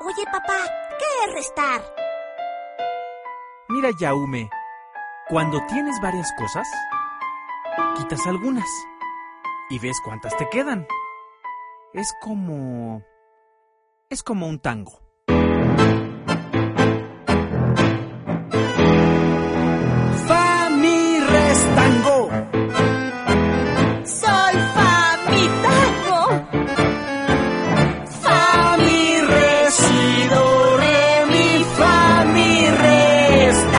Oye, papá, ¿qué es restar? Mira, Yaume, cuando tienes varias cosas, quitas algunas y ves cuántas te quedan. Es como un tango.